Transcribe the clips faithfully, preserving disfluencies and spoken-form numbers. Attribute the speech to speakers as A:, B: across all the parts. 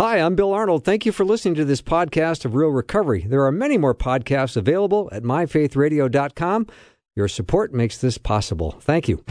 A: Hi, I'm Bill Arnold. Thank you for listening to this podcast of Real Recovery. There are many more podcasts available at my faith radio dot com. Your support makes this possible. Thank you.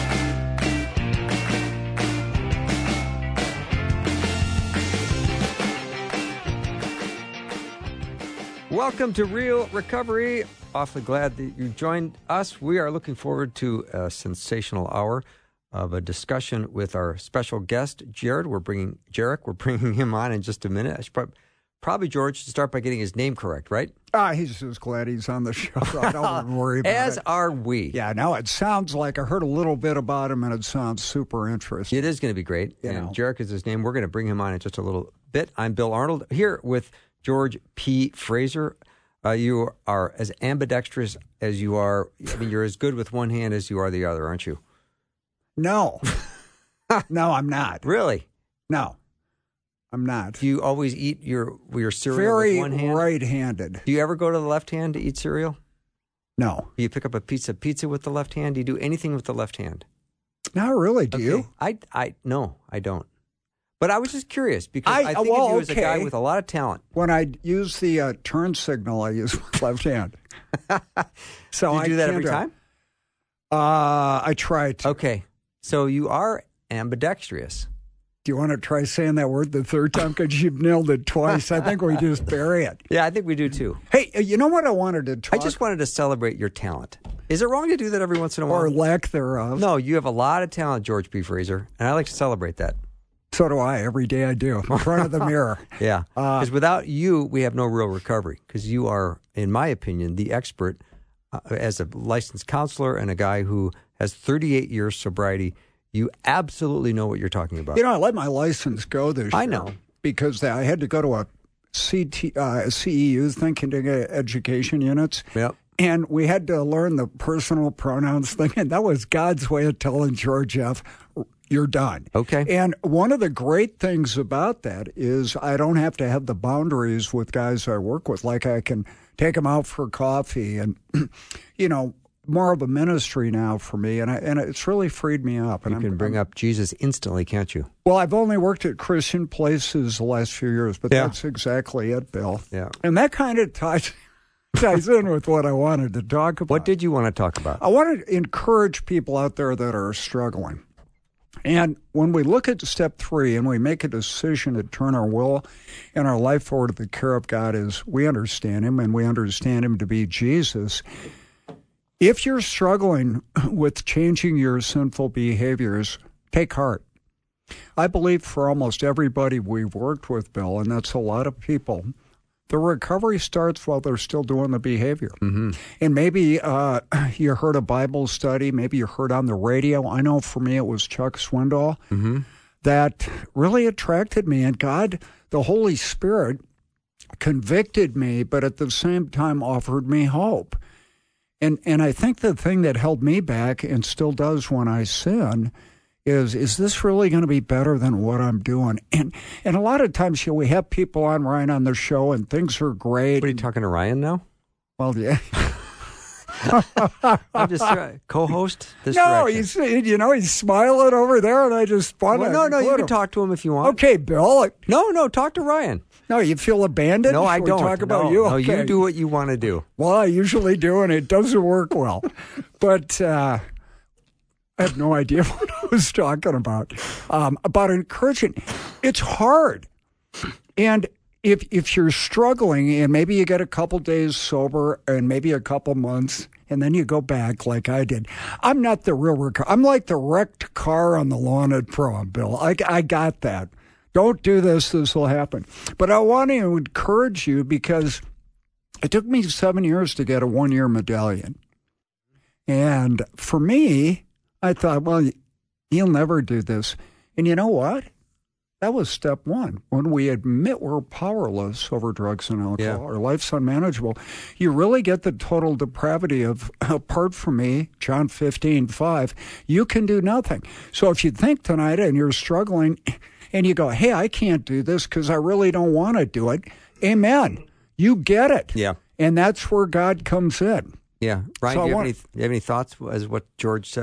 A: Welcome to Real Recovery. Awfully glad that you joined us. We are looking forward to a sensational hour of a discussion with our special guest, Jared. We're bringing Jarek. We're bringing him on in just a minute. I should probably, probably George, should start by getting his name correct, right?
B: Ah, he's just glad he's on the show. I don't worry about
A: As
B: it.
A: As are we.
B: Yeah, no, it sounds like I heard a little bit about him, and it sounds super interesting.
A: It is going to be great.
B: You
A: and
B: know.
A: Jarek is his name. We're going to bring him on in just a little bit. I'm Bill Arnold, here with George P. Fraser. Uh, you are as ambidextrous as you are. I mean, you're as good with one hand as you are the other, aren't you?
B: No. No, I'm not.
A: Really?
B: No, I'm not.
A: Do you always eat your your cereal
B: Very
A: with one hand?
B: right-handed.
A: Do you ever go to the left hand to eat cereal?
B: No.
A: Do you pick up a piece of pizza with the left hand? Do you do anything with the left hand?
B: Not really, do
A: Okay.
B: you?
A: I, I, no, I don't. But I was just curious because I,
B: I-
A: think
B: well,
A: of you as a guy
B: okay.
A: with a lot of talent.
B: When I use the uh, turn signal, I use my left hand. So
A: Do you
B: I
A: do that
B: can't
A: every time?
B: Uh, I try to.
A: Okay. So you are ambidextrous.
B: Do you want to try saying that word the third time? Because you've nailed it twice. I think we just bury it.
A: Yeah, I think we do too.
B: Hey, uh, you know what I wanted to talk
A: I just wanted to celebrate your talent. Is it wrong to do that every once in a while?
B: or lack thereof.
A: No, you have a lot of talent, George P. Fraser, and I like to celebrate that.
B: So do I. Every day I do. In front of the mirror.
A: Yeah,
B: Uh,
A: because without you, we have no real recovery. Because you are, in my opinion, the expert uh, as a licensed counselor and a guy who has thirty-eight years sobriety. You absolutely know what you're talking about.
B: You know, I let my license go this year.
A: I know.
B: Because I had to go to a C T, uh, C E U thing, continuing education units.
A: Yep.
B: And we had to learn the personal pronouns thing. And that was God's way of telling George F., you're done.
A: Okay.
B: And one of the great things about that is I don't have to have the boundaries with guys I work with. Like I can take them out for coffee and, you know, more of a ministry now for me. And I, and it's really freed me up. And
A: You
B: I'm,
A: can bring
B: I'm,
A: up Jesus instantly, can't you?
B: Well, I've only worked at Christian places the last few years, but
A: Yeah.
B: that's exactly it, Bill.
A: Yeah.
B: And that kind of ties, ties in with what I wanted to talk about.
A: What did you want to talk about?
B: I want to encourage people out there that are struggling. And when we look at step three and we make a decision to turn our will and our life over to the care of God as we understand Him and we understand Him to be Jesus, if you're struggling with changing your sinful behaviors, take heart. I believe for almost everybody we've worked with, Bill, and that's a lot of people, the recovery starts while they're still doing the behavior.
A: Mm-hmm.
B: And maybe uh, you heard a Bible study, maybe you heard on the radio. I know for me it was Chuck Swindoll
A: Mm-hmm.
B: that really attracted me. And God, the Holy Spirit, convicted me, but at the same time offered me hope. And and I think the thing that held me back and still does when I sin is, is this really going to be better than what I'm doing? And and a lot of times, you know, we have people on Ryan on the show and things are great.
A: What are you talking to Ryan now?
B: Well, yeah.
A: I'm just uh, co-host this
B: No,
A: direction.
B: he's, you know, he's smiling over there, and I just want
A: Well,
B: to.
A: no, no, you
B: include
A: can
B: him.
A: talk to him if you want.
B: Okay, Bill.
A: No, no, talk to Ryan.
B: No, you feel abandoned?
A: No, I
B: Should we
A: don't.
B: talk about
A: no,
B: you?
A: No,
B: Okay.
A: you do what you want to do.
B: Well, I usually do, and it doesn't work well. But uh, I have no idea what I was talking about. Um, about encouraging. It's hard. And if if you're struggling, and maybe you get a couple days sober, and maybe a couple months, and then you go back like I did. I'm not the real recovery. I'm like the wrecked car on the lawn at prom, Bill. I, I got that. Don't do this, this will happen. But I want to encourage you because it took me seven years to get a one-year medallion. And for me, I thought, well, he'll never do this. And you know what? That was step one. When we admit we're powerless over drugs and alcohol,
A: Yeah.
B: our life's unmanageable, you really get the total depravity of, apart from me, John fifteen five, you can do nothing. So if you think tonight and you're struggling and you go, hey, I can't do this because I really don't want to do it, amen. You get it.
A: Yeah.
B: And that's where God comes in.
A: Yeah. Ryan,
B: So I
A: do you,
B: want-
A: have any, do you have any thoughts as what George said?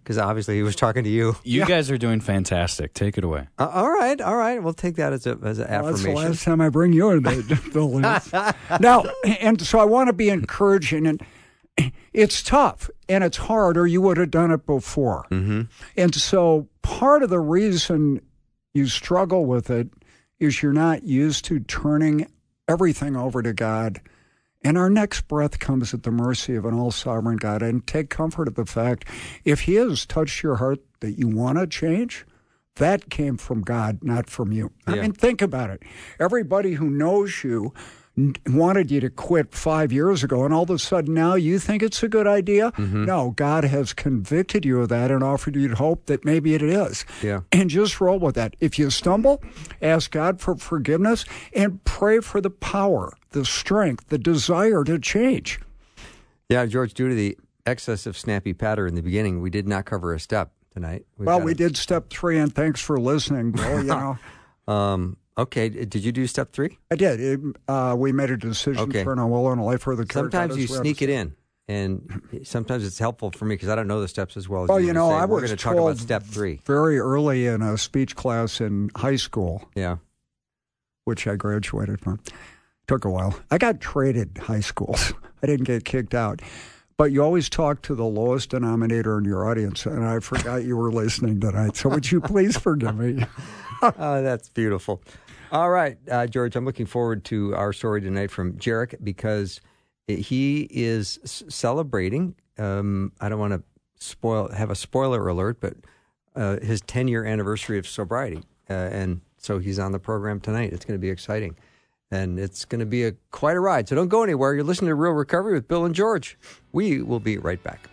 A: because obviously he was talking to you.
C: You
B: Yeah.
C: guys are doing fantastic. Take it away.
A: Uh, all right, all right. We'll take that as a as an
B: Well, that's the
A: affirmation.
B: last time I bring you in the building. Now, and so I want to be encouraging, and it's tough and it's hard, or you would have done it before.
A: Mm-hmm.
B: And so part of the reason you struggle with it is you're not used to turning everything over to God. And our next breath comes at the mercy of an all-sovereign God. And take comfort of the fact, if he has touched your heart that you want to change, that came from God, not from you. I
A: Yeah.
B: mean, think about it. Everybody who knows you n- wanted you to quit five years ago, and all of a sudden now you think it's a good idea?
A: Mm-hmm.
B: No, God has convicted you of that and offered you hope that maybe it is.
A: Yeah.
B: And just roll with that. If you stumble, ask God for forgiveness and pray for the power, the strength, the desire to change.
A: Yeah, George, due to the excess of snappy patter in the beginning, we did not cover a step tonight. We've
B: well,
A: got
B: we
A: a-
B: did step three, and thanks for listening, Bill. You know,
A: Um, okay, did you do step three?
B: I did. It, uh, we made a decision
A: Okay.
B: for an will and a life for the care.
A: Sometimes
B: God
A: you
B: is we have
A: sneak
B: to-
A: it in, and sometimes it's helpful for me because I don't know the steps as well as
B: Well,
A: you
B: you
A: do to
B: know,
A: say,
B: I
A: we're
B: was
A: going to talk about
B: told
A: step three.
B: very early in a speech class in high school,
A: Yeah.
B: which I graduated from. Took a while. I got traded high schools. I didn't get kicked out. But you always talk to the lowest denominator in your audience, and I forgot you were listening tonight. So would you please forgive me?
A: Oh, that's beautiful. All right, uh, George, I'm looking forward to our story tonight from Jarek because he is s- celebrating. Um, I don't want to spoil, have a spoiler alert, but uh, his ten-year anniversary of sobriety, uh, and so he's on the program tonight. It's going to be exciting, and it's going to be a quite a ride. So don't go anywhere. You're listening to Real Recovery with Bill and George. We will be right back.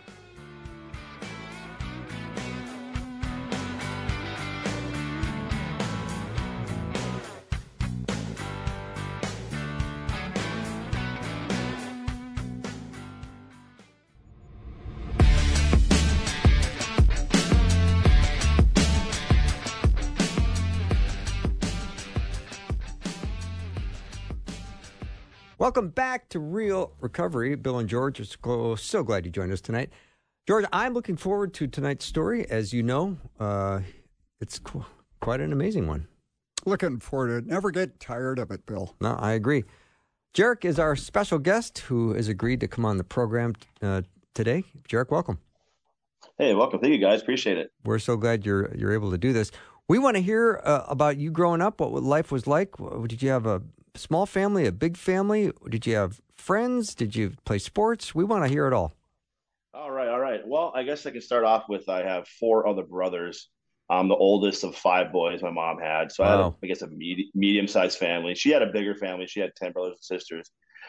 A: Welcome back to Real Recovery. Bill and George are so, so glad you joined us tonight. George, I'm looking forward to tonight's story. As you know, uh, it's qu- quite an amazing one.
B: Looking forward to it. Never get tired of it, Bill.
A: No, I agree. Jarek is our special guest who has agreed to come on the program uh, today. Jarek, welcome.
D: Hey, welcome. Thank you, guys. Appreciate it.
A: We're so glad you're you're able to do this. We want to hear uh, about you growing up, what life was like. Did you have a small family, a big family? Did you have friends? Did you play sports? We want to hear it all.
D: All right, all right. Well, I guess I can start off with I have four other brothers. I'm the oldest of five boys my mom had. So I had, a,
A: Wow.
D: I guess, a medi- medium-sized family. She had a bigger family. She had ten brothers and sisters.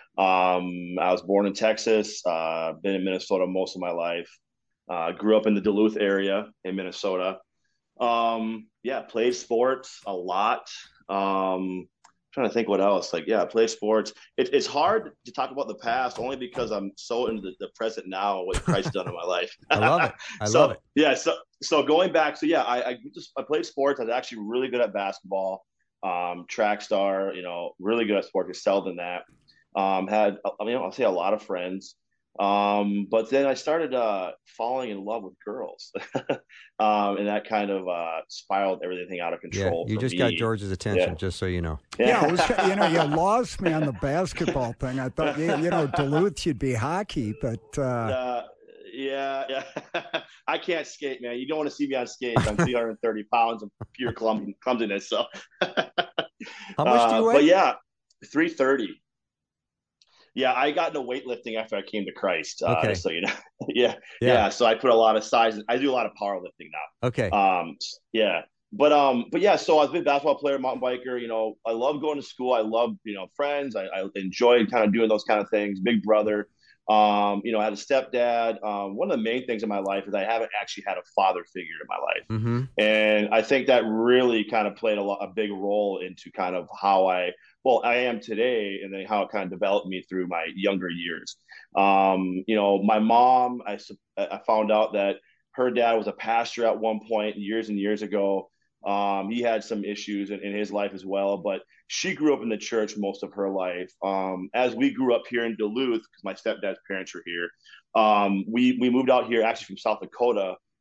D: Um, I was born in Texas, uh, been in Minnesota most of my life. Uh, grew up in the Duluth area in Minnesota. Um, yeah, played sports a lot. Um, trying to think what else. Like, yeah, play sports. It, it's hard to talk about the past only because I'm so into the, the present now and what Christ's done in my life.
A: I love it. I
D: so,
A: love it.
D: Yeah. So, so going back, so yeah, I, I just I played sports. I was actually really good at basketball, um, track star. You know, really good at sports. Excelled in that. Um, had I mean, I'll say a lot of friends. Um, but then I started uh, falling in love with girls, um, and that kind of uh, spiraled everything out of
A: Yeah,
D: control.
A: you
D: for
A: just
D: me.
A: got George's attention,
D: Yeah.
A: just so you know.
B: Yeah, it was, you know, you lost me on the basketball thing. I thought, you, you know, Duluth, you'd be hockey, but uh,
D: Uh, yeah, yeah. I can't skate, man. You don't want to see me on skates. I'm three hundred thirty pounds of pure clum- clumsiness. So,
A: How much do you
D: Uh,
A: weigh?
D: But yeah, three thirty. Yeah, I got into weightlifting after I came to Christ. Uh,
A: Okay.
D: just so you know. yeah,
A: Yeah.
D: yeah, So I put a lot of size. I do a lot of powerlifting now.
A: Okay.
D: Um, yeah. But um, but yeah, so I was a big basketball player, mountain biker. You know, I love going to school. I love, you know, friends. I, I enjoy kind of doing those kind of things. Big brother. Um, you know, I had a stepdad. Um, one of the main things in my life is I haven't actually had a father figure in my life.
A: Mm-hmm.
D: And I think that really kind of played a, lot, a big role into kind of how I, well, I am today, and then how it kind of developed me through my younger years. Um, you know, my mom, I, I found out that her dad was a pastor at one point years and years ago. Um, he had some issues in, in his life as well, but she grew up in the church most of her life. Um, as we grew up here in Duluth, because my stepdad's parents were here, um, we we moved out here actually from South Dakota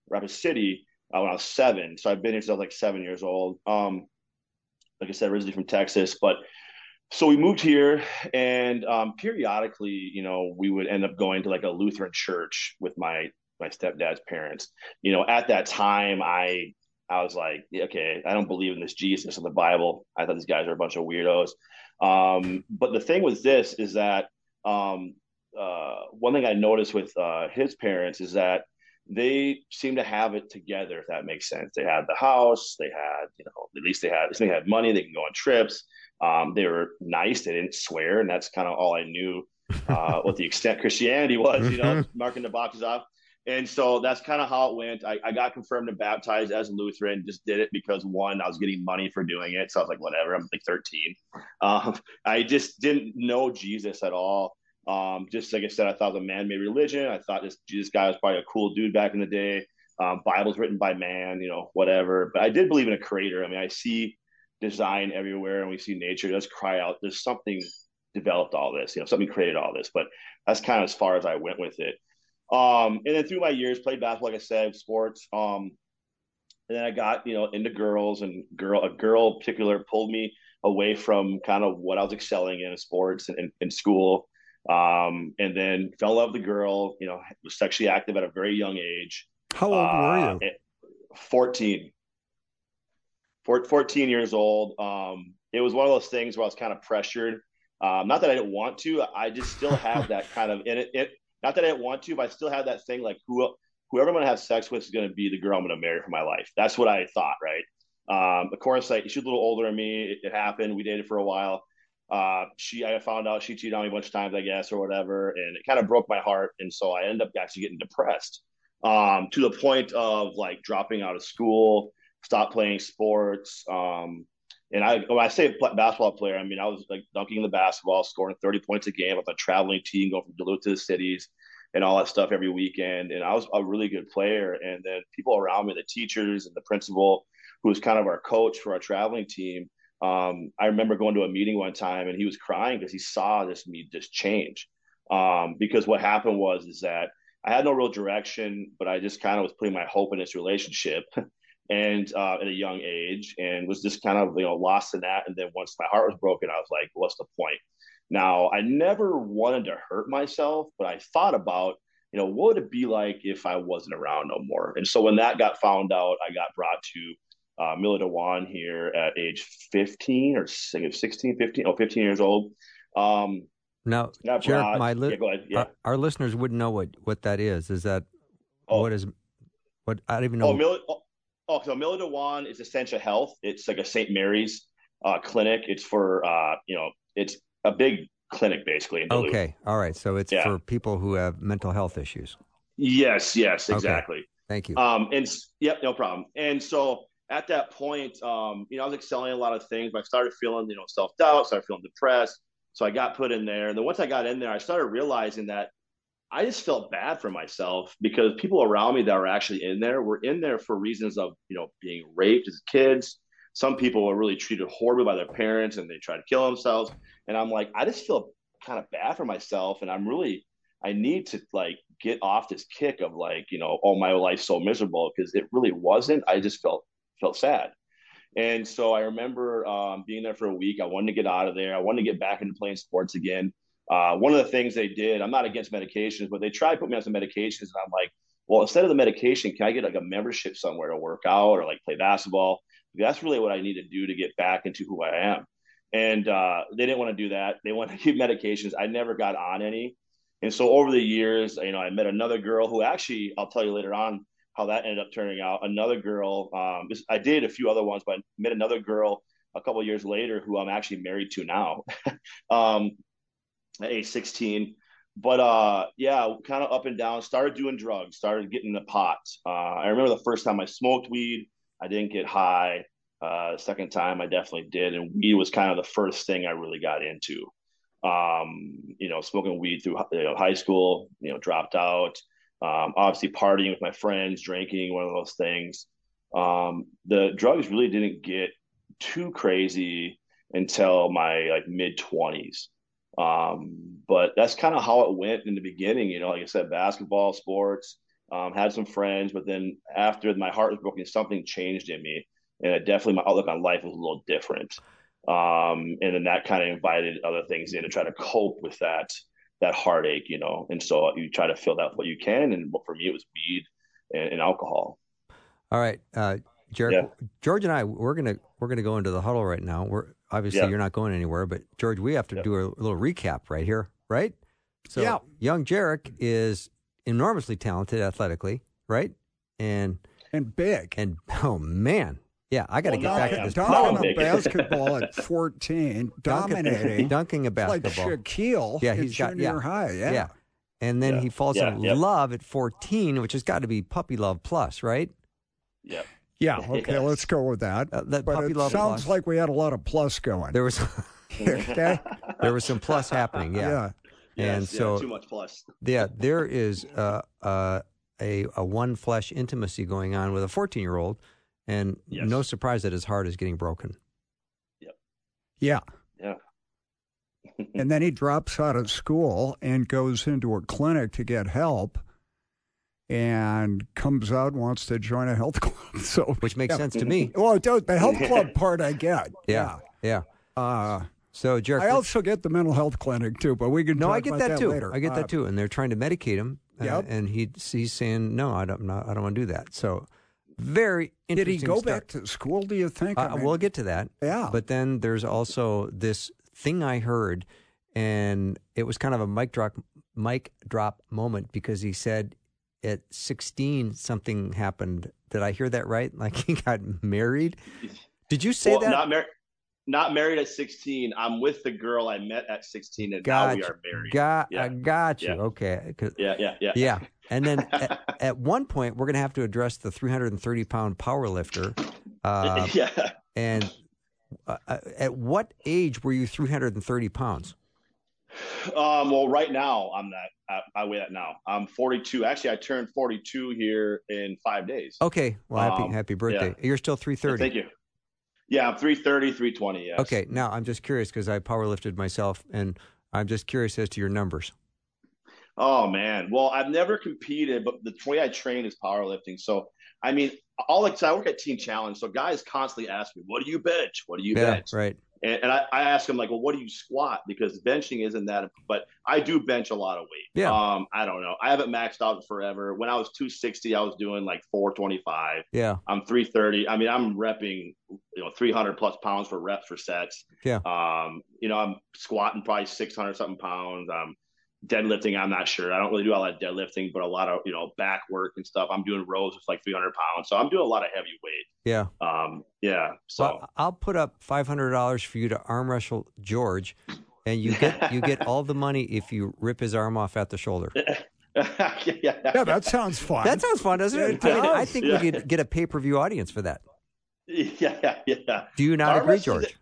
D: Rapid City uh, when I was seven. So I've been here since I was like seven years old. Um, like I said, originally from Texas, but so we moved here, and um, periodically, you know, we would end up going to like a Lutheran church with my my stepdad's parents. You know, at that time, I I was like, okay, I don't believe in this Jesus in the Bible. I thought these guys are a bunch of weirdos. Um, but the thing with this is that um, uh, one thing I noticed with uh, his parents is that they seem to have it together, if that makes sense. They had the house, they had, you know, at least they had, at least they had money, they can go on trips. Um, they were nice, they didn't swear, and that's kind of all I knew uh, what the extent Christianity was, you know, marking the boxes off. And so that's kind of how it went. I, I got confirmed and baptized as a Lutheran, just did it because, one, I was getting money for doing it. So I was like, whatever, I'm like thirteen. Um, I just didn't know Jesus at all. Um, just like I said, I thought it was a man-made religion. I thought this Jesus guy was probably a cool dude back in the day. Um, Bibles written by man, you know, whatever. But I did believe in a creator. I mean, I see design everywhere, and we see nature. It does cry out. There's something developed all this, you know, something created all this. But that's kind of as far as I went with it. Um, and then through my years, played basketball, like I said, sports. Um, and then I got, you know, into girls, and girl, a girl in particular pulled me away from kind of what I was excelling in sports and in, in school. Um, and then fell in love with the girl, you know, was sexually active at a very young age.
B: How old
D: uh,
B: were you?
D: fourteen. fourteen years old. Um, it was one of those things where I was kind of pressured. Um, not that I didn't want to, I just still have that kind of in it, it. Not that I didn't want to, but I still have that thing like who, whoever I'm going to have sex with is going to be the girl I'm going to marry for my life. That's what I thought, right? Um, of course, like she's a little older than me. It, it happened. We dated for a while. Uh, she, I found out she cheated on me a bunch of times, I guess, or whatever, and it kind of broke my heart. And so I ended up actually getting depressed um, to the point of like dropping out of school, stop playing sports. Um, and I, when I say basketball player, I mean, I was like dunking the basketball, scoring thirty points a game with a traveling team, going from Duluth to the cities and all that stuff every weekend. And I was a really good player. And then people around me, the teachers and the principal, who was kind of our coach for our traveling team. Um, I remember going to a meeting one time, and he was crying because he saw this me just change. Um, because what happened was, is that I had no real direction, but I just kind of was putting my hope in this relationship. And uh, at a young age, and was just kind of, you know, lost in that. And then once my heart was broken, I was like, what's the point? Now, I never wanted to hurt myself, but I thought about, you know, what would it be like if I wasn't around no more? And so when that got found out, I got brought to uh, Miller DeWan here at age fifteen or sixteen, fifteen, oh, fifteen years old. Um,
A: now,
D: got
A: Jared,
D: brought,
A: my li-
D: yeah, go ahead. Yeah.
A: our, our listeners wouldn't know what, what that is. Is that
D: Oh.
A: what is what? I don't even know.
D: Oh, Miller, oh, oh, so Miller DeWan is Essentia Health. It's like a Saint Mary's uh, clinic. It's for uh, you know, it's a big clinic basically in Duluth.
A: Okay, all right. So it's
D: Yeah.
A: for people who have mental health issues.
D: Yes, yes,
A: Okay.
D: exactly.
A: Thank you.
D: Um, and yep, no problem. And so at that point, um, you know, I was excelling a lot of things, but I started feeling, you know, self doubt, started feeling depressed. So I got put in there. And then once I got in there, I started realizing that I just felt bad for myself because people around me that were actually in there were in there for reasons of, you know, being raped as kids. Some people were really treated horribly by their parents and they tried to kill themselves. And I'm like, I just feel kind of bad for myself. And I'm really, I need to like get off this kick of like, you know, oh, my life's so miserable, because it really wasn't. I just felt, felt sad. And so I remember um, being there for a week. I wanted to get out of there. I wanted to get back into playing sports again. Uh, one of the things they did, I'm not against medications, but they tried to put me on some medications. And I'm like, well, instead of the medication, can I get like a membership somewhere to work out or like play basketball? Because that's really what I need to do to get back into who I am. And uh, they didn't want to do that. They wanted to keep medications. I never got on any. And so over the years, you know, I met another girl who actually, I'll tell you later on how that ended up turning out. Another girl, um, I dated a few other ones, but I met another girl a couple of years later who I'm actually married to now. um, at age sixteen. But uh, yeah, kind of up and down, started doing drugs, started getting the pot. Uh, I remember the first time I smoked weed, I didn't get high. Uh, second time I definitely did. And weed was kind of the first thing I really got into. Um, you know, smoking weed through you know, high school, you know, dropped out. Um, obviously partying with my friends, drinking, one of those things. Um, the drugs really didn't get too crazy until my like mid twenties. Um, but that's kind of how it went in the beginning, you know, like I said, basketball, sports, um, had some friends, but then after my heart was broken, something changed in me, and it definitely my outlook on life was a little different. Um, and then that kind of invited other things in to try to cope with that that heartache, you know. And so you try to fill that what you can, and for me, it was weed and, and alcohol.
A: All right, uh, Jared, yeah. George and I, we're gonna we're gonna go into the huddle right now. We're obviously yeah. you're not going anywhere, but George, we have to yeah. do a, a little recap right here, right? So yeah. young Jarek is enormously talented athletically, right? And
B: and big.
A: And oh man, yeah, I got to well, get back to this.
B: Dunking a basketball at fourteen, dominating,
A: dunking a basketball
B: like Shaquille.
A: Yeah, he's got
B: junior
A: yeah,
B: high. Yeah,
A: yeah. And then
D: yeah.
A: he falls
D: yeah,
A: in
D: yeah.
A: love at fourteen, which has got to be puppy love plus, right?
D: Yeah.
B: Yeah. Okay, yes. Let's go with that.
A: Uh, that
B: but
A: puppy
B: it
A: love
B: sounds
A: plus.
B: like we had a lot of plus going.
A: There was,
B: okay.
A: There was some plus happening. Yeah.
B: yeah.
A: And
D: yes,
A: so
D: yeah, too much plus.
A: yeah, there is uh, uh, a a one flesh intimacy going on with a fourteen year old, and
D: yes.
A: no surprise that his heart is getting broken.
D: Yep.
B: Yeah.
D: Yeah.
B: And then he drops out of school and goes into a clinic to get help, and comes out and wants to join a health club. So
A: which makes
B: yeah.
A: sense to me.
B: Well, the health club part I get.
A: Yeah. Yeah.
B: yeah. Uh,
A: So, Jared,
B: I also get the mental health clinic too, but we can
A: no,
B: talk
A: I get
B: about
A: that,
B: that
A: too.
B: later.
A: I get
B: uh,
A: that too, and they're trying to medicate him. Uh,
B: yep.
A: and he he's saying no, I don't. Not, I don't want to do that. So, very
B: Did
A: interesting.
B: he go
A: start.
B: back to school? Do you think?
A: Uh,
B: I mean,
A: we'll get to that.
B: Yeah.
A: But then there's also this thing I heard, and it was kind of a mic drop, mic drop moment because he said at sixteen something happened. Did I hear that right? Like he got married. Did you say
D: well,
A: that?
D: Not married. Not married at sixteen. I'm with the girl I met at sixteen, and
A: got
D: now
A: you.
D: we are married.
A: Got,
D: yeah.
A: I got you.
D: Yeah.
A: Okay.
D: Yeah, yeah, yeah.
A: Yeah. And then at, at one point, we're going to have to address the three hundred thirty pound power lifter. Uh,
D: yeah.
A: And uh, at what age were you three hundred thirty pounds?
D: Um, well, right now, I'm that. I, I weigh that now. I'm forty-two. Actually, I turned forty-two here in five days.
A: Okay. Well, happy,
D: um,
A: happy birthday.
D: Yeah.
A: You're still three thirty.
D: Yeah, thank you. Yeah, I'm three thirty, three twenty, yes.
A: Okay, now I'm just curious because I power lifted myself, and I'm just curious as to your numbers.
D: Oh, man. Well, I've never competed, but the way I train is powerlifting. So, I mean, all like, I work at Team Challenge, so guys constantly ask me, what do you bench? What do you
A: yeah,
D: bench?
A: Right.
D: And, and I, I ask them, like, well, what do you squat? Because benching isn't that, but I do bench a lot of weight.
A: Yeah.
D: Um, I don't know. I haven't maxed out forever. When I was two sixty, I was doing like four twenty-five.
A: Yeah.
D: I'm three thirty. I mean, I'm repping, you know, three hundred plus pounds for reps for sets.
A: Yeah.
D: Um, you know, I'm squatting probably six hundred something pounds. Um, deadlifting, I'm not sure. I don't really do a lot of deadlifting, but a lot of, you know, back work and stuff. I'm doing rows with like three hundred pounds. So I'm doing a lot of heavy weight.
A: Yeah.
D: Um, yeah. So
A: well, I'll put up five hundred dollars for you to arm wrestle George, and you get you get all the money if you rip his arm off at the shoulder.
D: yeah,
B: yeah, that sounds fun.
A: That sounds fun, doesn't it?
B: it
A: I, mean,
B: does.
A: I think
D: yeah.
A: we could get a pay-per-view audience for that.
D: Yeah, yeah.
A: Do you not
D: arm
A: agree, George?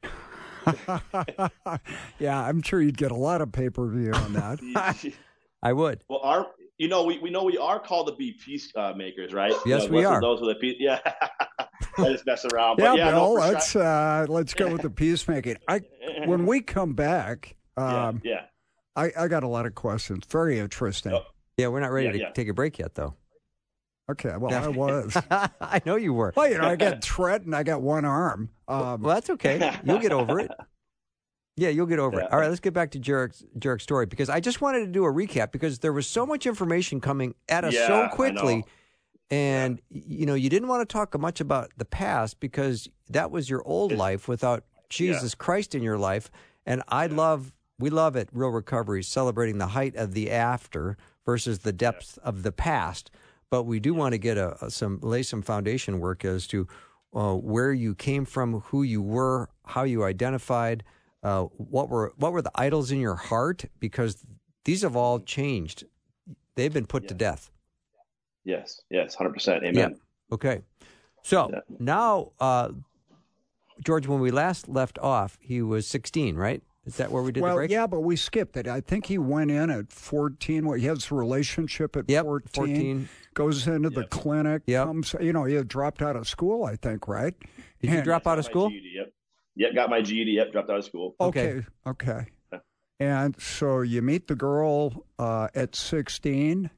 B: Yeah, I'm sure you'd get a lot of pay-per-view on that.
A: I would.
D: Well, our, you know, we, we know we are called to be peacemakers, right?
A: Yes,
D: you know,
A: we are.
D: Those with the peace. Yeah. I just mess around.
B: Yeah,
D: but yeah,
B: Bill,
D: no,
B: let's uh, let's go with the peacemaking. I when we come back, um,
D: yeah, yeah.
B: I, I got a lot of questions. Very interesting.
D: Oh.
A: Yeah, we're not ready
D: Yeah,
A: to
D: yeah.
A: take a break yet, though.
B: Okay, well, I was.
A: I know you were.
B: Well, you know, I got tread and I got one arm. Um,
A: well, that's okay. You'll get over it. Yeah, you'll get over
D: Yeah.
A: it. All right, let's get back to Jarek's, Jarek's story because I just wanted to do a recap because there was so much information coming at us
D: Yeah,
A: so
D: I
A: quickly.
D: know.
A: And, you know, you didn't want to talk much about the past because that was your old life without Jesus Christ in your life. And I love, we love at Real Recovery celebrating the height of the after versus the depth of the past. But we do want to get a, a some lay some foundation work as to uh, where you came from, who you were, how you identified, uh, what were what were the idols in your heart, because these have all changed. They've been put
D: Yeah.
A: to death.
D: Yes, yes, one hundred percent. Amen.
A: Yeah. Okay. So
D: Yeah.
A: now, uh, George, when we last left off, he was sixteen, right? Is that where we did
B: well,
A: the break?
B: yeah, but we skipped it. I think he went in at fourteen. Well, he has a relationship at
A: Yep,
B: fourteen,
A: fourteen.
B: Goes into the
D: Yep.
B: clinic.
A: Yep.
B: Comes, you know, he had dropped out of school, I think, right?
A: Did you
B: And-
A: drop out of
D: Got my
A: school?
D: G E D, yep. Yep, got my G E D. Yep, dropped out of school.
B: Okay,
A: Okay.
B: okay. And so you meet the girl uh, at sixteen,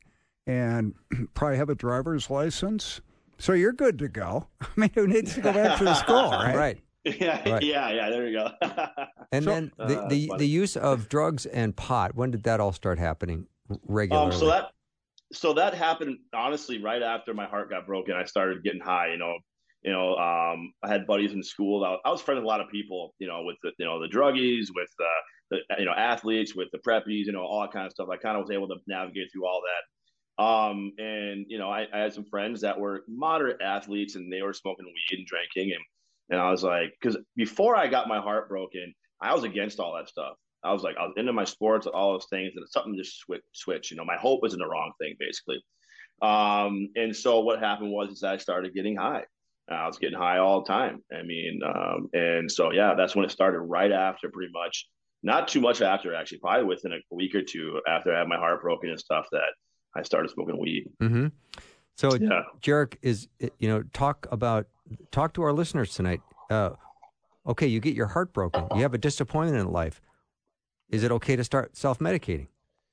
B: and probably have a driver's license. So you're good to go. I mean, who needs to go back to school, right?
A: Right.
D: Yeah,
A: Right.
D: yeah, yeah. There you go.
A: And
B: So-
A: then the,
D: Uh,
A: the,
D: funny.
A: the use of drugs and pot, when did that all start happening regularly?
D: Um, so that so that happened honestly right after my heart got broken. I started getting high. You know, you know. Um, I had buddies in school. I, I was friends with a lot of people. You know, with the you know the druggies, with uh, the you know athletes, with the preppies. You know, all that kind of stuff. I kind of was able to navigate through all that. Um, and you know, I, I had some friends that were moderate athletes, and they were smoking weed and drinking, and and I was like, because before I got my heart broken, I was against all that stuff. I was like, I was into my sports, all those things, and something just switch. Switch. You know, my hope was in the wrong thing, basically. Um, and so what happened was is I started getting high. I was getting high all the time. I mean, um, and so yeah, that's when it started. Right after, pretty much, not too much after, actually, probably within a week or two after I had my heart broken and stuff, that I started smoking weed.
A: Mm-hmm. So,
D: Yeah.
A: Jarek, is you know, talk about talk to our listeners tonight. Uh, okay, you get your heart broken. You have a disappointment in life. Is it okay to start self-medicating?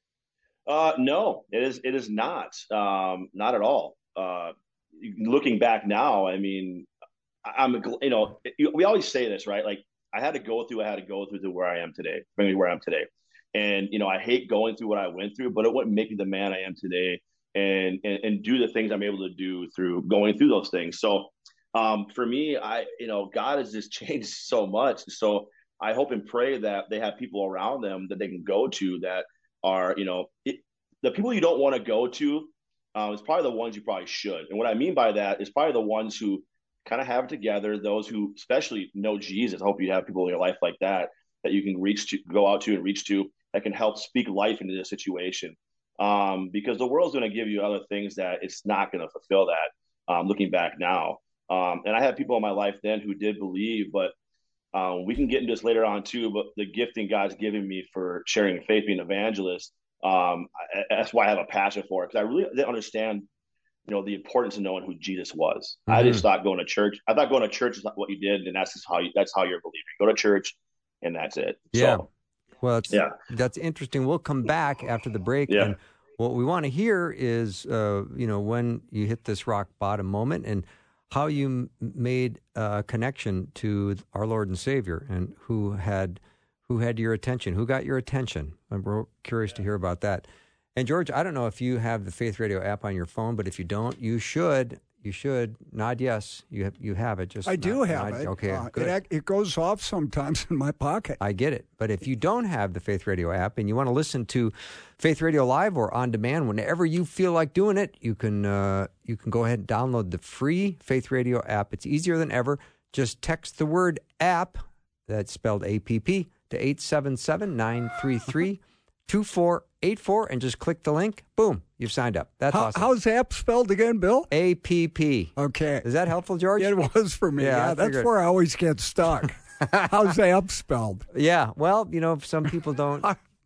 D: Uh, no, it is. It is not. Um, not at all. Uh, looking back now, I mean, I- I'm, you know, we always say this, right? Like I had to go through, I had to go through to where I am today, maybe where I'm today. And, you know, I hate going through what I went through, but it wouldn't make me the man I am today and, and, and do the things I'm able to do through going through those things. So, um, for me, I, you know, God has just changed so much. So I hope and pray that they have people around them that they can go to that are, you know, it, the people you don't want to go to um, is probably the ones you probably should. And what I mean by that is probably the ones who kind of have it together, those who especially know Jesus. I hope you have people in your life like that, that you can reach to, go out to and reach to, that can help speak life into this situation. Um, because the world's going to give you other things that it's not going to fulfill that, um, looking back now. Um, and I had people in my life then who did believe, but um, we can get into this later on too, but the gifting God's given me for sharing faith, being an evangelist, um, I, that's why I have a passion for it. Because I really didn't understand, you know, the importance of knowing who Jesus was. Mm-hmm. I just thought going to church, I thought going to church is not what you did, and that's just how you, that's how you're a believer. You go to church, and that's it.
A: Yeah.
D: So,
A: well, it's,
D: yeah,
A: that's interesting. We'll come back after the break.
D: Yeah.
A: And what we want to hear is, uh, you know, when you hit this rock bottom moment and how you m- made a connection to our Lord and Savior, and who had who had your attention, who got your attention. And we're curious to hear about that. And George, I don't know if you have the Faith Radio app on your phone, but if you don't, you should. You should nod yes. You have, you have it. Just
B: I do
A: nod,
B: have
A: nod.
B: it.
A: Okay,
B: Uh,
A: good.
B: it, ac- it goes off sometimes in my pocket.
A: I get it. But if you don't have the Faith Radio app and you want to listen to Faith Radio Live or on demand whenever you feel like doing it, you can uh, you can go ahead and download the free Faith Radio app. It's easier than ever. Just text the word app, that's spelled A P P, to eight seven seven, nine three three, two four eight four and just click the link. Boom, you've signed up. That's
B: How,
A: awesome.
B: How's app spelled again, Bill?
A: A P P.
B: Okay.
A: Is that helpful, George?
B: Yeah, it was for me.
A: Yeah,
B: Yeah,
A: I
B: that's
A: figured.
B: where I always get stuck. How's app spelled?
A: Yeah, well, you know, some people don't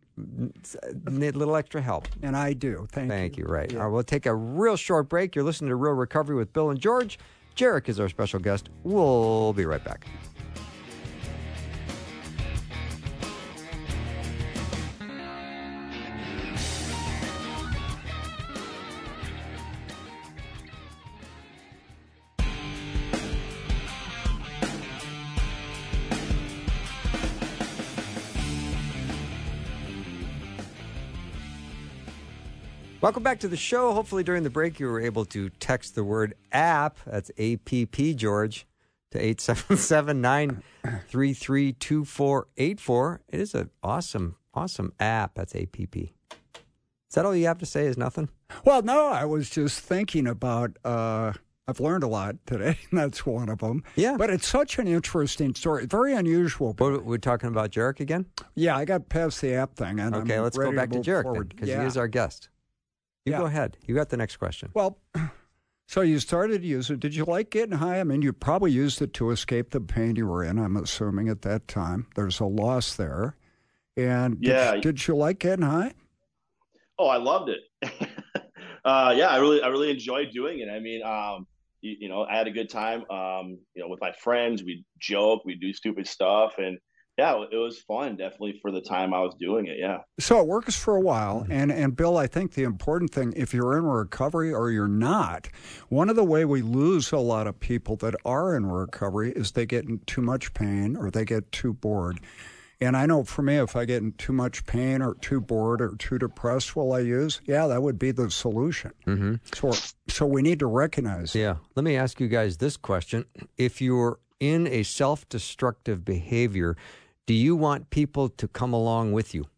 A: need a little extra help.
B: And I do. Thank,
A: Thank
B: you.
A: you. Right.
B: Yeah.
A: All right, we'll take a real short break. You're listening to Real Recovery with Bill and George. Jarek is our special guest. We'll be right back. Welcome back to the show. Hopefully during the break you were able to text the word app, that's A P P, George, to eight seven seven, nine three three, two four eight four. It is an awesome, awesome app. That's A P P. Is that all you have to say is nothing?
B: Well, no, I was just thinking about, uh, I've learned a lot today, and that's one of them.
A: Yeah.
B: But it's such an interesting story. Very unusual.
A: What, we're talking about Jarek again?
B: Yeah, I got past the app thing. And
A: Okay,
B: I'm
A: let's go
B: ready
A: back to
B: move
A: Jarek then,
B: forward.
A: because
B: Yeah.
A: he is our guest. You
B: Yeah.
A: go ahead. You got the next question.
B: Well, so you started to use it. Did you like getting high? I mean, you probably used it to escape the pain you were in, I'm assuming, at that time. There's a loss there. And did,
D: Yeah.
B: you, did you like getting high?
D: Oh, I loved it. uh, yeah, I really, I really enjoyed doing it. I mean, um, you, you know, I had a good time. Um, you know, with my friends, we joke, we do stupid stuff, and yeah, it was fun, definitely for the time I was doing it. Yeah.
B: So it works for a while. And, and Bill, I think the important thing, if you're in recovery or you're not, one of the way we lose a lot of people that are in recovery is they get in too much pain or they get too bored. And I know for me, if I get in too much pain or too bored or too depressed, will I use? Yeah, that would be the solution.
A: Mm-hmm.
B: So, so we need to recognize.
A: Yeah. Let me ask you guys this question. If you're in a self-destructive behavior, do you want people to come along with you?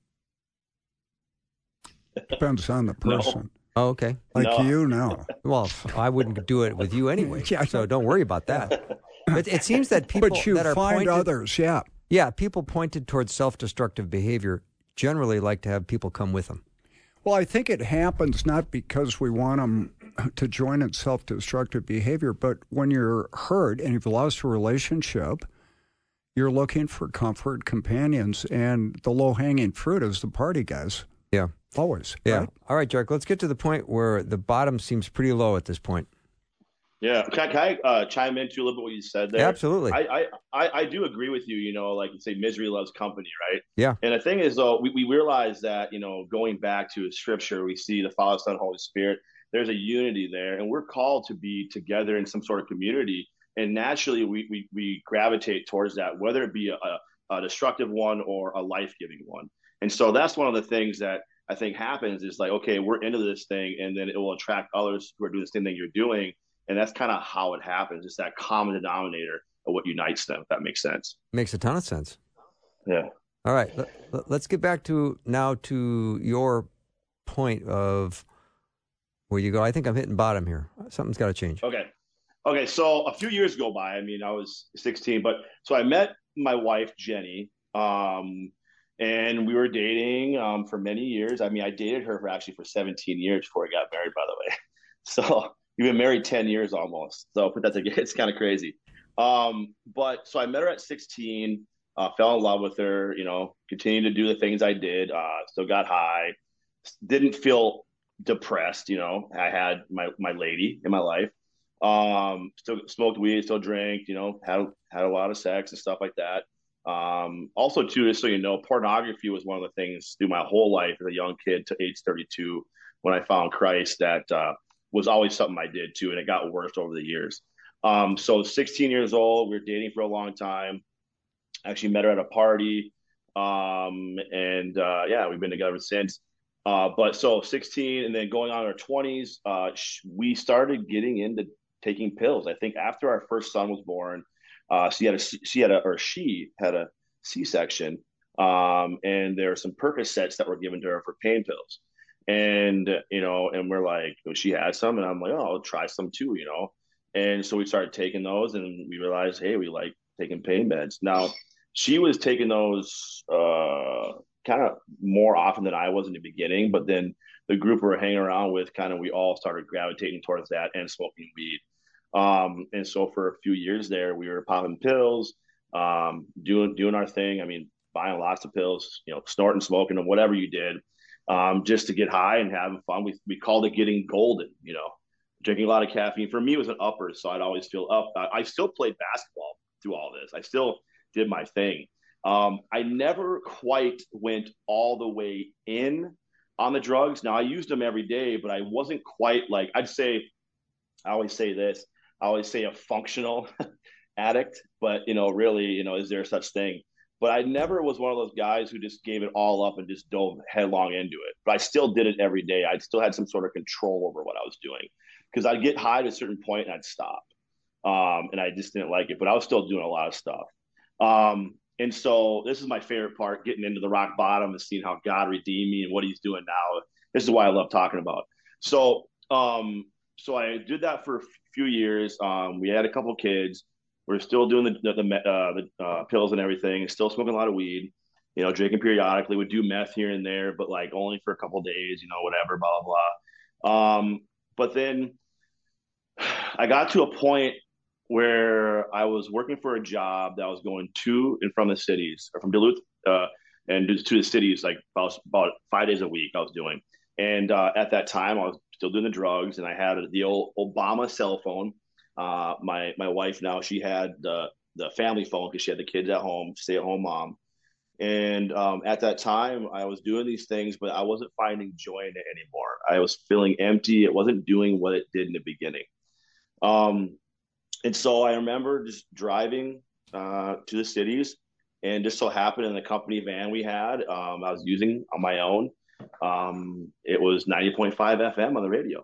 B: Depends on the person.
A: Oh, okay.
B: Like
D: No.
B: you, no.
A: Well, I wouldn't do it with you anyway,
B: Yeah, I
A: so
B: know.
A: don't worry about that. But it seems that people
B: But you
A: that are
B: find
A: pointed,
B: others, yeah.
A: yeah, people pointed towards self-destructive behavior generally like to have people come with them.
B: Well, I think it happens not because we want them to join in self-destructive behavior, but when you're hurt and you've lost a relationship, you're looking for comfort, companions, and the low-hanging fruit is the party guys.
A: Yeah.
B: Always.
A: Yeah.
B: Right?
A: All right, Jarek, let's get to the point where the bottom seems pretty low at this point.
D: Yeah. Can, can I uh, chime into a little bit what you said there?
A: Yeah, absolutely.
D: I, I, I, I do agree with you, you know, like you say, misery loves company, right?
A: Yeah.
D: And the thing is, though, we, we realize that, you know, going back to scripture, we see the Father, Son, Holy Spirit, there's a unity there, and we're called to be together in some sort of community. And naturally, we, we, we gravitate towards that, whether it be a, a destructive one or a life-giving one. And so that's one of the things that I think happens is like, okay, we're into this thing, and then it will attract others who are doing the same thing you're doing. And that's kind of how it happens. It's that common denominator of what unites them, if that makes sense.
A: Makes a ton of sense.
D: Yeah.
A: All right. Let, let's get back to now to your point of where you go. I think I'm hitting bottom here. Something's got to change.
D: Okay. Okay. So a few years go by. I mean, I was sixteen, but so I met my wife, Jenny, um, and we were dating um, for many years. I mean, I dated her for actually for seventeen years before I got married, by the way. So we've been married ten years almost. So put that together. It's kind of crazy. Um, but so I met her at sixteen, uh, fell in love with her, you know, continued to do the things I did, uh, still got high, didn't feel depressed. You know, I had my, my lady in my life, um, still smoked weed, still drank, you know, had, had a lot of sex and stuff like that. Um, also too, just so you know, pornography was one of the things through my whole life as a young kid to age thirty-two, when I found Christ, that, uh, was always something I did too. And it got worse over the years. Um, so sixteen years old, we were dating for a long time. Actually met her at a party. Um, and, uh, yeah, we've been together since. Uh, but so sixteen and then going on in our twenties, uh, sh- we started getting into taking pills. I think after our first son was born, uh, she had a, she had a, or she had a C-section. Um, and there were some Percocets that were given to her for pain pills. And, you know, and we're like, well, she had some, and I'm like, oh, I'll try some too, you know? And so we started taking those, and we realized, hey, we like taking pain meds. Now, she was taking those uh, kind of more often than I was in the beginning, but then the group we were hanging around with, kind of, we all started gravitating towards that and smoking weed. Um, and so for a few years there, we were popping pills, um, doing doing our thing. I mean, buying lots of pills, you know, snorting, smoking them, whatever you did. Um, just to get high and having fun. We we called it getting golden, you know, drinking a lot of caffeine. For me, it was an upper, so I'd always feel up. I, I still played basketball through all this. I still did my thing. Um, I never quite went all the way in on the drugs. Now, I used them every day, but I wasn't quite like, I'd say, I always say this, I always say a functional addict, but, you know, really, you know, is there such thing? But I never was one of those guys who just gave it all up and just dove headlong into it. But I still did it every day. I still had some sort of control over what I was doing, because I'd get high to a certain point and I'd stop. Um, and I just didn't like it, but I was still doing a lot of stuff. Um, and so this is my favorite part, getting into the rock bottom and seeing how God redeemed me and what he's doing now. This is why I love talking about. So, um, so I did that for a few years. Um, we had a couple of kids. We're still doing the the, the, uh, the uh, pills and everything, still smoking a lot of weed, you know, drinking periodically. Would do meth here and there, but like only for a couple of days, you know, whatever, blah, blah, blah. Um, but then I got to a point where I was working for a job that was going to and from the cities, or from Duluth uh, and to the cities, like about, about five days a week I was doing. And uh, at that time, I was still doing the drugs, and I had the old Obama cell phone. Uh, my my wife now, she had the the family phone because she had the kids at home, stay at home mom. And um, at that time, I was doing these things, but I wasn't finding joy in it anymore. I was feeling empty. It wasn't doing what it did in the beginning. Um, and so I remember just driving uh, to the cities, and just so happened in the company van we had, um, I was using on my own. Um, it was ninety point five F M on the radio.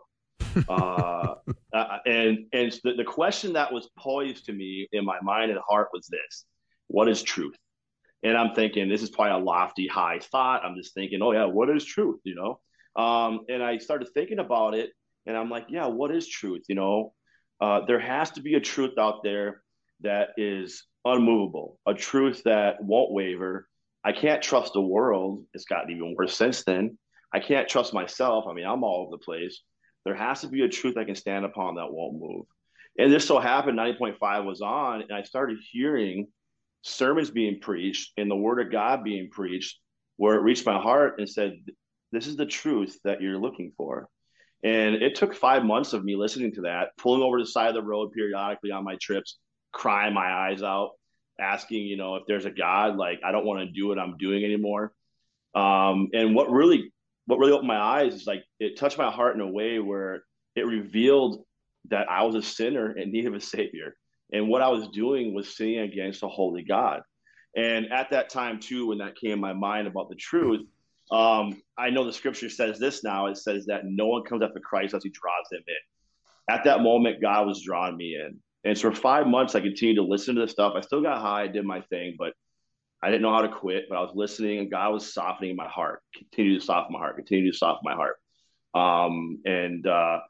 D: uh, uh, and and the, the question that was posed to me in my mind and heart was this: what is truth? And I'm thinking this is probably a lofty, high thought. I'm just thinking, oh yeah, what is truth? You know. Um, and I started thinking about it, and I'm like, yeah, what is truth? You know, uh, there has to be a truth out there that is unmovable, a truth that won't waver. I can't trust the world. It's gotten even worse since then. I can't trust myself. I mean, I'm all over the place. There has to be a truth I can stand upon that won't move. And this so happened, ninety point five was on, and I started hearing sermons being preached and the word of God being preached, where it reached my heart and said, this is the truth that you're looking for. And it took five months of me listening to that, pulling over to the side of the road periodically on my trips, crying my eyes out, asking, you know, if there's a God, like, I don't want to do what I'm doing anymore. Um, and what really, what really opened my eyes is like, it touched my heart in a way where it revealed that I was a sinner in need of a savior. And what I was doing was sinning against a holy God. And at that time, too, when that came in my mind about the truth, um, I know the scripture says this now. It says that no one comes after Christ unless he draws them in. At that moment, God was drawing me in. And so for five months, I continued to listen to the stuff. I still got high, I did my thing, but I didn't know how to quit. But I was listening, and God was softening my heart, continue to soften my heart, continue to soften my heart. Um, and uh,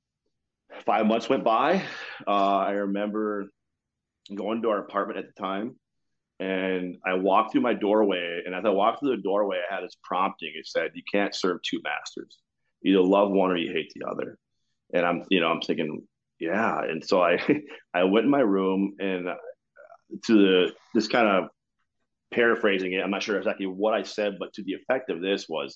D: five months went by. Uh, I remember going to our apartment at the time, and I walked through my doorway. And as I walked through the doorway, I had this prompting. It said, "You can't serve two masters. You either love one or you hate the other." And I'm, you know, I'm thinking, yeah. And so I, I went in my room, and to the this kind of paraphrasing it, I'm not sure exactly what I said, but to the effect of this was,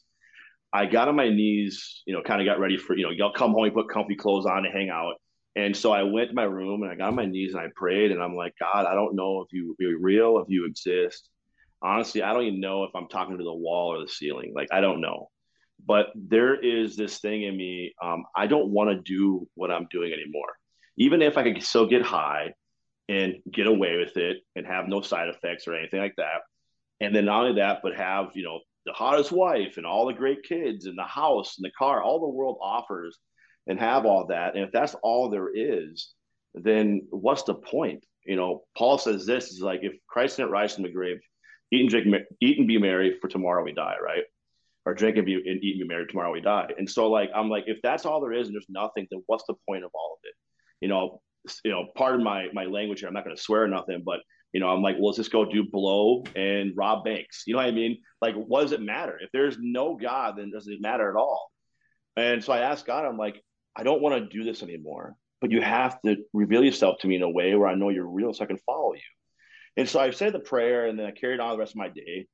D: I got on my knees, you know, kind of got ready for, you know, you'll come home, you put comfy clothes on to hang out. And so I went to my room and I got on my knees and I prayed, and I'm like, God, I don't know if you, you're real, if you exist. Honestly, I don't even know if I'm talking to the wall or the ceiling. Like, I don't know. But there is this thing in me. Um, I don't want to do what I'm doing anymore. Even if I could still get high and get away with it and have no side effects or anything like that. And then not only that, but have, you know, the hottest wife and all the great kids and the house and the car, all the world offers, and have all that. And if that's all there is, then what's the point? You know, Paul says this is like, if Christ didn't rise from the grave, eat and drink, eat and be merry, for tomorrow we die, right? Or drink and, be, and eat and be merry, tomorrow we die. And so, like, I'm like, if that's all there is and there's nothing, then what's the point of all of it? You know, you know, pardon my my language here. I'm not going to swear or nothing, but you know, I'm like, well, let's just go do blow and rob banks. You know what I mean? Like, what does it matter? If there's no God, then does it matter at all? And so I asked God, I'm like, I don't want to do this anymore, but you have to reveal yourself to me in a way where I know you're real so I can follow you. And so I said the prayer, and then I carried on the rest of my day.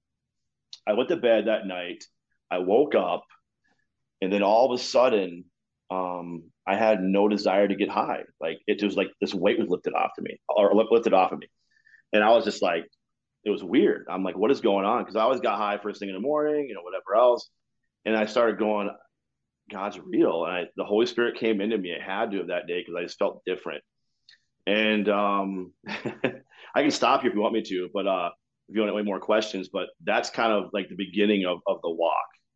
D: I went to bed that night. I woke up, and then all of a sudden, um, I had no desire to get high. Like, it was like this weight was lifted off to me, or lifted off of me. And I was just like, it was weird. I'm like, what is going on? Because I always got high first thing in the morning, you know, whatever else. And I started going, God's real. And I, the Holy Spirit came into me. It had to have that day because I just felt different. And um, I can stop you if you want me to, but uh, if you want any more questions, but that's kind of like the beginning of, of the walk.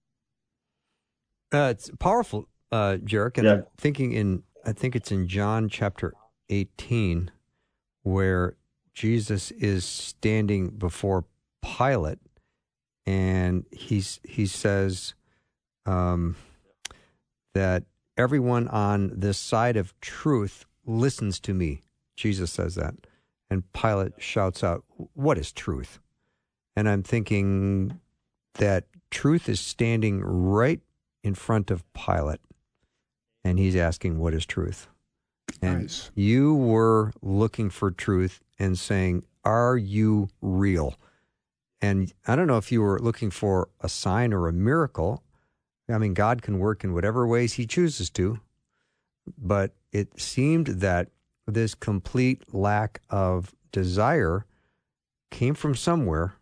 A: Uh, it's powerful, uh, Jarek. And
D: Yeah.
A: I'm thinking in, I think it's in John chapter eighteen, where Jesus is standing before Pilate, and he's he says um, that everyone on this side of truth listens to me. Jesus says that. And Pilate shouts out, "What is truth?" And I'm thinking that truth is standing right in front of Pilate, and he's asking, what is truth? And
B: Nice.
A: You were looking for truth and saying, are you real? And I don't know if you were looking for a sign or a miracle. I mean, God can work in whatever ways he chooses to, but it seemed that this complete lack of desire came from somewhere,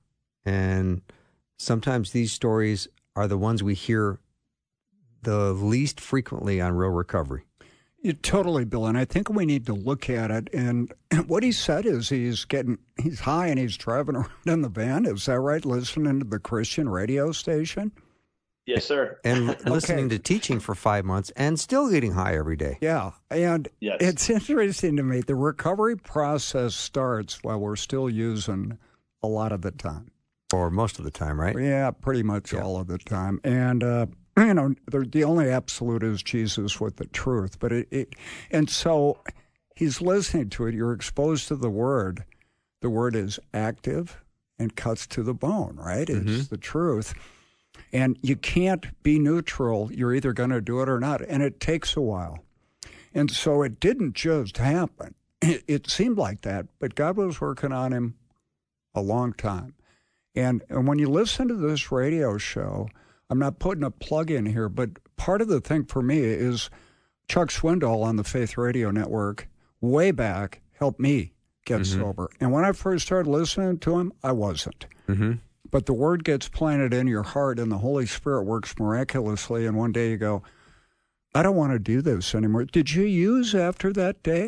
A: And sometimes these stories are the ones we hear the least frequently on Real Recovery.
B: Yeah, totally, Bill. And I think we need to look at it. And what he said is he's getting, he's high and he's driving around in the van. Is that right? Listening to the Christian radio station?
D: Yes, sir.
A: And
B: Okay.
A: listening to teaching for five months and still getting high every day.
B: Yeah. And
D: Yes.
B: it's interesting to me. The recovery process starts while we're still using a lot of the time.
A: Or most of the time, right?
B: Yeah, pretty much
A: Yeah.
B: all of the time. And, uh, you know, the, the only absolute is Jesus with the truth. But it, it, and so he's listening to it. You're exposed to the word. The word is active and cuts to the bone, right? It's
A: Mm-hmm.
B: the truth. And you can't be neutral. You're either going to do it or not. And it takes a while. And so it didn't just happen. It, it seemed like that, but God was working on him a long time. And, and when you listen to this radio show, I'm not putting a plug in here, but part of the thing for me is Chuck Swindoll on the Faith Radio Network way back helped me get
A: Mm-hmm.
B: sober. And when I first started listening to him, I wasn't.
A: Mm-hmm.
B: But the word gets planted in your heart and the Holy Spirit works miraculously. And one day you go, I don't want to do this anymore. Did you use after that day?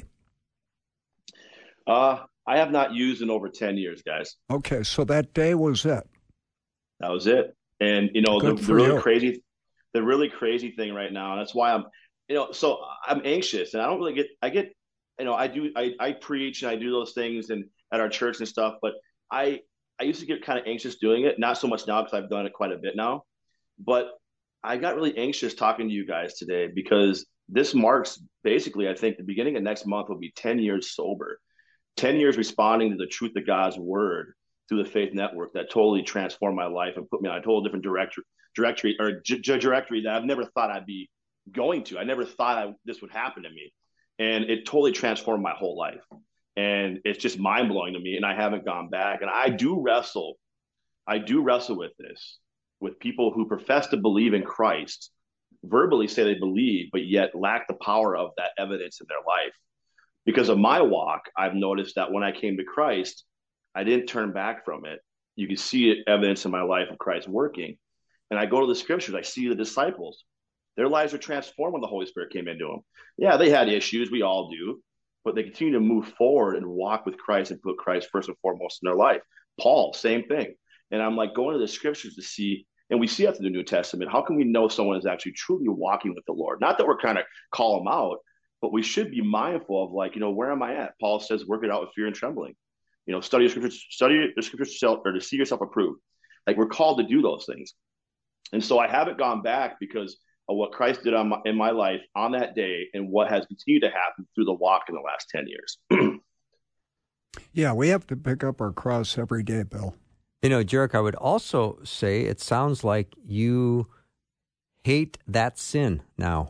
D: Uh, I have not used in over ten years, guys.
B: Okay, so that day was it.
D: That was it. And, you know, the,
B: Good
D: the
B: for
D: really
B: you.
D: crazy, the really crazy thing right now, and that's why I'm, you know, so I'm anxious and I don't really get, I get, you know, I do, I, I preach and I do those things and at our church and stuff, but I, I used to get kind of anxious doing it. Not so much now because I've done it quite a bit now, but I got really anxious talking to you guys today because this marks basically, I think the beginning of next month will be ten years sober, ten years responding to the truth of God's word through the Faith Network that totally transformed my life and put me on a total different directory, directory or j- j- directory that I've never thought I'd be going to. I never thought I, this would happen to me. And it totally transformed my whole life. And it's just mind blowing to me. And I haven't gone back. And I do wrestle. I do wrestle with this, with people who profess to believe in Christ, verbally say they believe, but yet lack the power of that evidence in their life. Because of my walk, I've noticed that when I came to Christ, I didn't turn back from it. You can see it, evidence in my life of Christ working. And I go to the scriptures, I see the disciples. Their lives were transformed when the Holy Spirit came into them. Yeah, they had issues, we all do, but they continue to move forward and walk with Christ and put Christ first and foremost in their life. Paul, same thing. And I'm like going to the scriptures to see, and we see after the New Testament, how can we know someone is actually truly walking with the Lord? Not that we're kind of call them out, but we should be mindful of like, you know, where am I at? Paul says, work it out with fear and trembling. You know, study the scriptures, study the scriptures yourself, or to see yourself approved. Like we're called to do those things. And so I haven't gone back because of what Christ did on my, in my life on that day and what has continued to happen through the walk in the last ten years.
B: Yeah, we have to pick up our cross every day, Bill.
A: You know, Jerick, I would also say it sounds like you hate that sin now.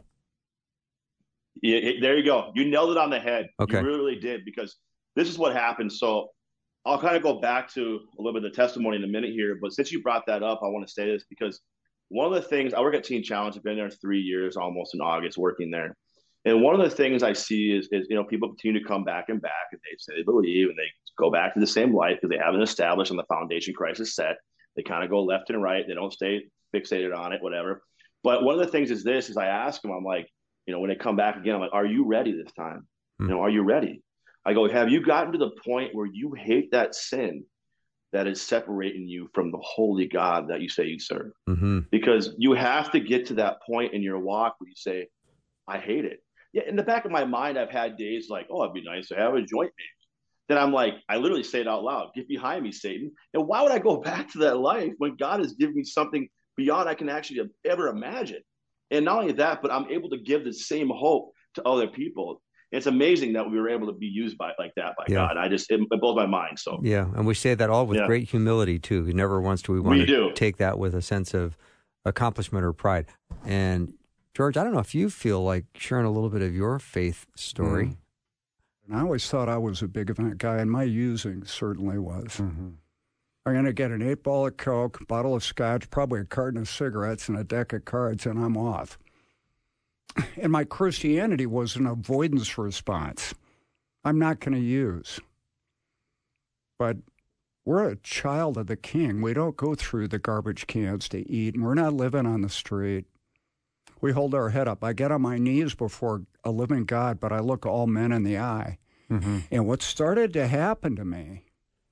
D: Yeah, there you go. You nailed it on the head.
A: Okay.
D: You really, really did, because this is what happened. So I'll kind of go back to a little bit of the testimony in a minute here, but since you brought that up, I want to say this because one of the things, I work at Teen Challenge. I've been there three years, almost in August, working there. And one of the things I see is, is, you know, people continue to come back and back, and they say they believe, and they go back to the same life because they haven't established on the foundation Christ has set. They kind of go left and right. They don't stay fixated on it, whatever. But one of the things is this, is I ask them, I'm like, you know, when they come back again, I'm like, are you ready this time?
A: Hmm.
D: You know, are you ready? I go, have you gotten to the point where you hate that sin that is separating you from the holy God that you say you serve?
A: Mm-hmm.
D: Because you have to get to that point in your walk where you say, I hate it. Yeah, in the back of my mind, I've had days like, oh, it'd be nice to have a joint maybe. Then I'm like, I literally say it out loud, get behind me, Satan. And why would I go back to that life when God has given me something beyond I can actually ever imagine? And not only that, but I'm able to give the same hope to other people. It's amazing that we were able to be used by like that by
A: Yeah.
D: God. I just, it, it blows my mind. So
A: Yeah, and we say that all with
D: Yeah.
A: great humility, too. Never once do we want
D: We
A: to
D: do.
A: take that with a sense of accomplishment or pride. And, George, I don't know if you feel like sharing a little bit of your faith story.
B: Mm. And I always thought I was a big event guy, and my using certainly was.
A: Mm-hmm.
B: I'm going to get an eight ball of Coke, a bottle of scotch, probably a carton of cigarettes, and a deck of cards, and I'm off. And my Christianity was an avoidance response. I'm not going to use. But we're a child of the King. We don't go through the garbage cans to eat, and we're not living on the street. We hold our head up. I get on my knees before a living God, but I look all men in the eye. Mm-hmm. And what started to happen to me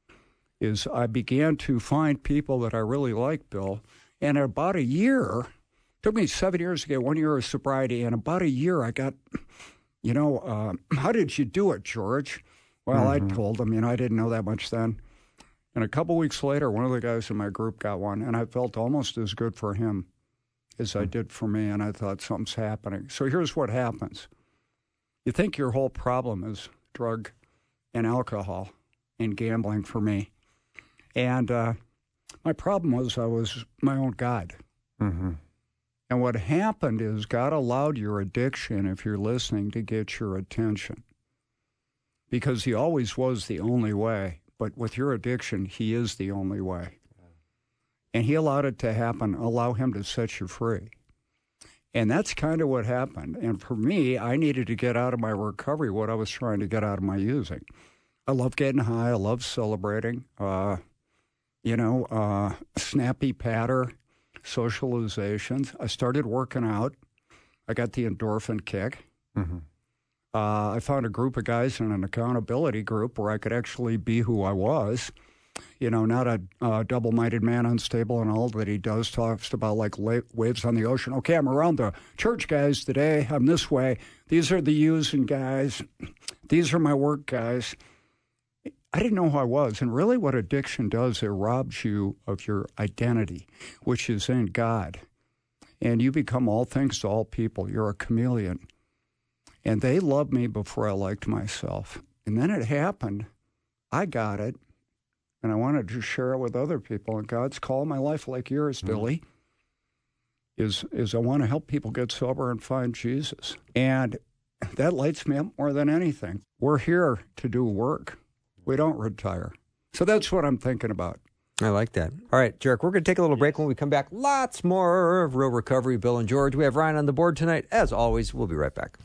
B: is I began to find people that I really like, Bill. And in about a year, it took me seven years to get one year of sobriety. And about a year, I got, you know, uh, how did you do it, George? Well, mm-hmm. I told him, you know, I didn't know that much then. And a couple weeks later, one of the guys in my group got one, and I felt almost as good for him as I did for me, and I thought something's happening. So here's what happens. You think your whole problem is drug and alcohol and gambling for me. And uh, my problem was I was my own God. Mm-hmm. And what happened is God allowed your addiction, if you're listening, to get your attention. Because he always was the only way. But with your addiction, he is the only way. And he allowed it to happen, allow him to set you free. And that's kind of what happened. And for me, I needed to get out of my recovery what I was trying to get out of my using. I love getting high. I love celebrating. Uh, you know, uh, snappy patter, socializations. I started working out. I got the endorphin kick. Mm-hmm. Uh, I found a group of guys in an accountability group where I could actually be who I was. You know, not a uh, double-minded man, unstable and all that he does, talks about like la- waves on the ocean. Okay, I'm around the church guys today. I'm this way. These are the using guys. These are my work guys. I didn't know who I was. And really what addiction does, it robs you of your identity, which is in God. And you become all things to all people. You're a chameleon. And they loved me before I liked myself. And then it happened. I got it. And I wanted to share it with other people. And God's call in my life, like yours, mm-hmm. Billy, is, is I want to help people get sober and find Jesus. And that lights me up more than anything. We're here to do work. We don't retire. So that's what I'm thinking about.
A: I like that. All right, Jarek, we're going to take a little break. When we come back, lots more of Real Recovery. Bill and George. We have Ryan on the board tonight. As always, we'll be right back.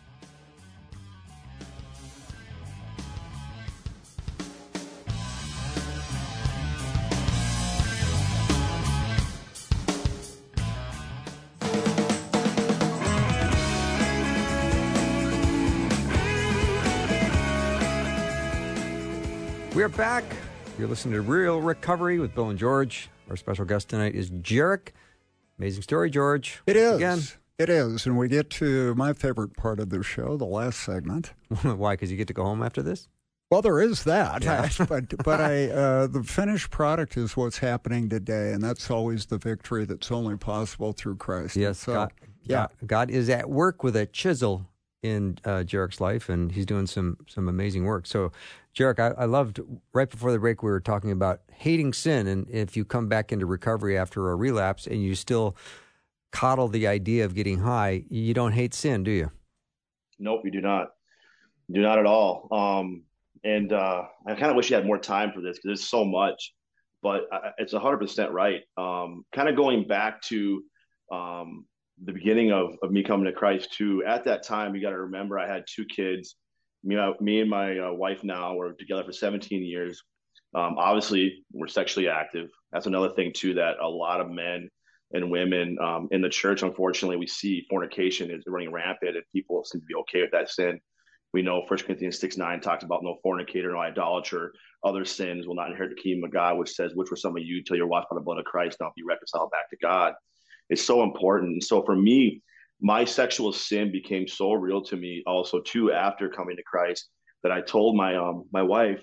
A: We are back. You're listening to Real Recovery with Bill and George. Our special guest tonight is Jarek. Amazing story, George.
B: It is.
A: Again.
B: It is. And we get to my favorite part of the show, the last segment.
A: Why? Because you get to go home after this?
B: Well, there is that.
A: Yeah.
B: but but I uh, the finished product is what's happening today, and that's always the victory that's only possible through Christ.
A: Yes.
B: So,
A: God,
B: yeah.
A: God, God is at work with a chisel in uh, Jarek's life, and he's doing some some amazing work. So, Jarek, I, I loved, right before the break, we were talking about hating sin, and if you come back into recovery after a relapse and you still coddle the idea of getting high, you don't hate sin, do you?
D: Nope, you do not. You do not at all. Um, and uh, I kind of wish you had more time for this because there's so much, but I, it's one hundred percent right. Um, kind of going back to um, the beginning of, of me coming to Christ too. At that time, you got to remember I had two kids. Me, uh, me and my uh, wife now were together for seventeen years. Um, obviously, we're sexually active. That's another thing too that a lot of men and women um, in the church, unfortunately, we see fornication is running rampant, and people seem to be okay with that sin. We know First Corinthians six nine talks about no fornicator, no idolater, other sins will not inherit the kingdom of God, which says, which were some of you till you're washed by the blood of Christ, now be reconciled back to God. It's so important. And so for me, my sexual sin became so real to me also too after coming to Christ that I told my um my wife,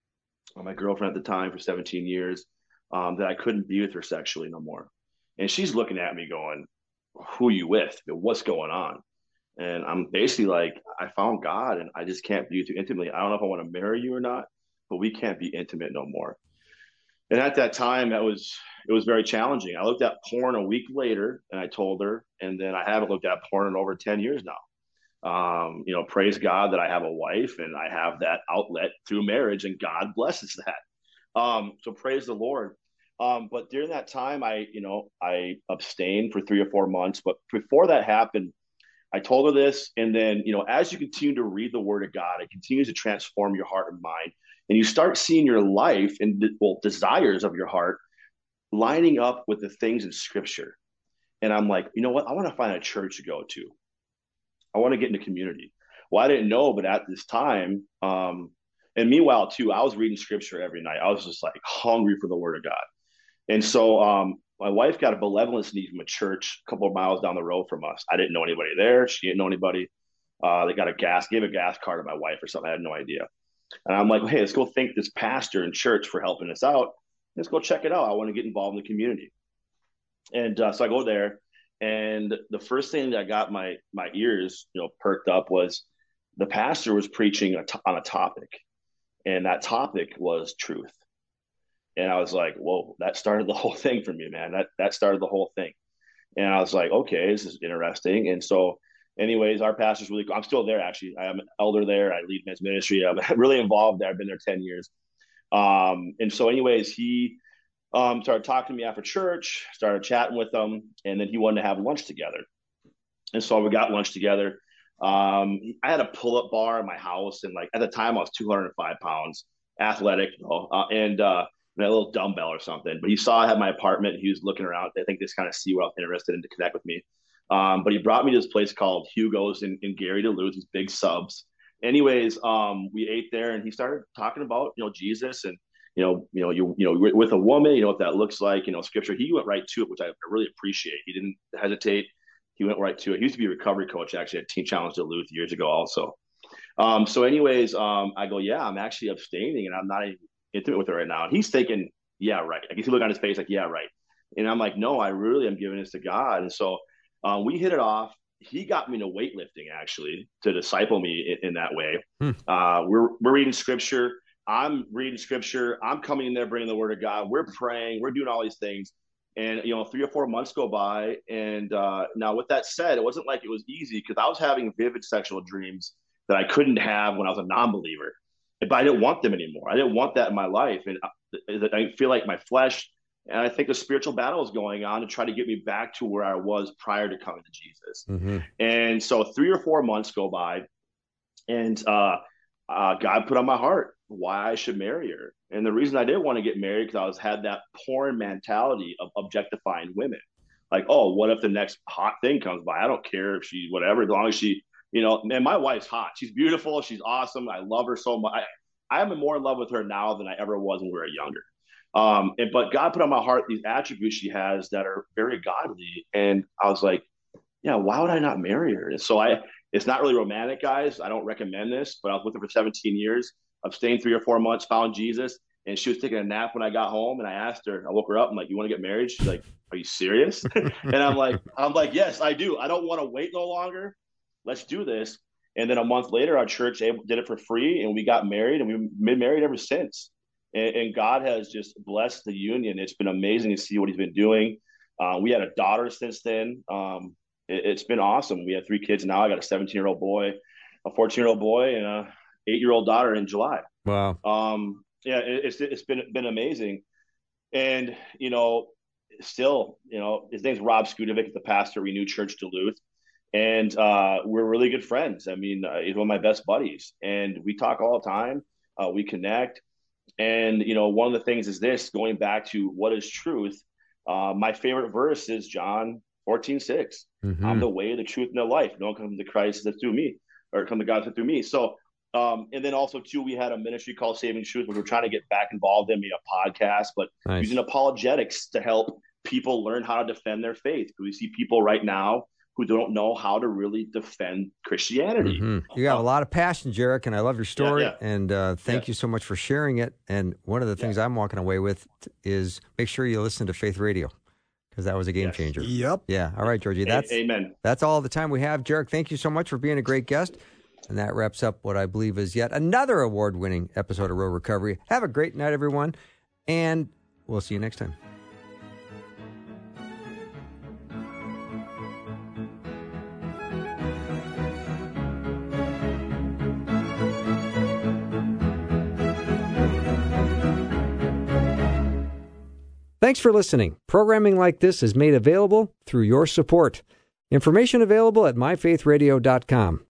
D: my girlfriend at the time for seventeen years, um, that I couldn't be with her sexually no more. And she's looking at me going, who are you with? What's going on? And I'm basically like, I found God and I just can't be with you intimately. I don't know if I want to marry you or not, but we can't be intimate no more. And at that time, that was it was very challenging. I looked at porn a week later and I told her, and then I haven't looked at porn in over ten years now. Um, you know, praise God that I have a wife and I have that outlet through marriage, and God blesses that. Um, so praise the Lord. Um, but during that time, I, you know, I abstained for three or four months. But before that happened, I told her this. And then, you know, as you continue to read the word of God, it continues to transform your heart and mind. And you start seeing your life and the well, desires of your heart lining up with the things in Scripture. And I'm like, you know what? I want to find a church to go to. I want to get into community. Well, I didn't know, but at this time, um, and meanwhile, too, I was reading Scripture every night. I was just like hungry for the Word of God. And so um, my wife got a benevolence need from a church a couple of miles down the road from us. I didn't know anybody there. She didn't know anybody. Uh, they got a gas, gave a gas card to my wife or something. I had no idea. And I'm like, hey, let's go thank this pastor in church for helping us out. Let's go check it out. I want to get involved in the community. And uh, so I go there. And the first thing that got my my ears, you know, perked up was the pastor was preaching a t- on a topic. And that topic was truth. And I was like, whoa, that started the whole thing for me, man. That that started the whole thing. And I was like, okay, this is interesting. And so anyways, our pastor's really cool. I'm still there, actually. I'm an elder there. I lead men's ministry. I'm really involved there. I've been there ten years. Um, and so anyways, he um, started talking to me after church, started chatting with him, and then he wanted to have lunch together. And so we got lunch together. Um, I had a pull-up bar in my house, and like at the time I was two hundred five pounds, athletic, you know, uh, and uh, and a little dumbbell or something. But he saw I had my apartment. He was looking around. I think just kind of see what I was interested in to connect with me. Um, but he brought me to this place called Hugo's in, in Gary, Duluth, these big subs. Anyways, um, we ate there, and he started talking about, you know, Jesus and, you know, you know, you, you know, with a woman, you know, what that looks like, you know, Scripture. He went right to it, which I really appreciate. He didn't hesitate. He went right to it. He used to be a recovery coach, actually, at Teen Challenge Duluth years ago also. Um, so anyways, um, I go, yeah, I'm actually abstaining, and I'm not even intimate with her right now. And he's thinking, yeah, right. I guess he looked on his face like, yeah, right. And I'm like, no, I really am giving this to God. And so uh, we hit it off. He got me into weightlifting, actually, to disciple me in, in that way. Hmm. Uh, we're we're reading Scripture. I'm reading Scripture. I'm coming in there bringing the Word of God. We're praying. We're doing all these things. And, you know, three or four months go by. And uh, now with that said, it wasn't like it was easy, because I was having vivid sexual dreams that I couldn't have when I was a non-believer. But I didn't want them anymore. I didn't want that in my life. And I feel like my flesh, and I think the spiritual battle is going on to try to get me back to where I was prior to coming to Jesus. Mm-hmm. And so three or four months go by, and uh, uh, God put on my heart why I should marry her. And the reason I didn't want to get married, because I was had that porn mentality of objectifying women. Like, oh, what if the next hot thing comes by? I don't care if she, whatever, as long as she, you know, man, my wife's hot. She's beautiful. She's awesome. I love her so much. I, I am more in love with her now than I ever was when we were younger. Um, and, but God put on my heart these attributes she has that are very godly. And I was like, yeah, why would I not marry her? And so I, it's not really romantic, guys. I don't recommend this, but I was with her for seventeen years. Abstained three or four months, found Jesus. And she was taking a nap when I got home, and I asked her, I woke her up. I'm like, you want to get married? She's like, are you serious? And I'm like, I'm like, yes, I do. I don't want to wait no longer. Let's do this. And then a month later, our church did it for free, and we got married, and we've been married ever since. And, and God has just blessed the union. It's been amazing to see what he's been doing. Uh, we had a daughter since then. Um, it, it's been awesome. We have three kids now. I got a seventeen-year-old boy, a fourteen-year-old boy, and a eight-year-old daughter in July.
A: Wow. Um,
D: yeah, it, it's it's been been amazing. And, you know, still, you know, his name's Rob Skudovic, the pastor of Renewed Church Duluth. And uh, we're really good friends. I mean, uh, he's one of my best buddies. And we talk all the time. Uh, we connect. And, you know, one of the things is this, going back to what is truth. Uh, my favorite verse is John fourteen six. Mm-hmm. I'm the way, the truth, and the life. No one comes to Christ except through me, or come to God except through me. So, um, and then also, too, we had a ministry called Saving Truth, which we're trying to get back involved in, be a podcast, but nice. Using apologetics to help people learn how to defend their faith. Because we see people right now who don't know how to really defend Christianity.
A: Mm-hmm. You got um, a lot of passion, Jarek, and I love your story. Yeah, yeah. And uh, thank yeah. you so much for sharing it. And one of the things yeah. I'm walking away with is make sure you listen to Faith Radio, because that was a game yes. changer.
B: Yep.
A: Yeah. All right, Georgie. That's
D: a- Amen.
A: That's all the time we have. Jarek, thank you so much for being a great guest. And that wraps up what I believe is yet another award-winning episode of Real Recovery. Have a great night, everyone, and we'll see you next time. Thanks for listening. Programming like this is made available through your support. Information available at my faith radio dot com.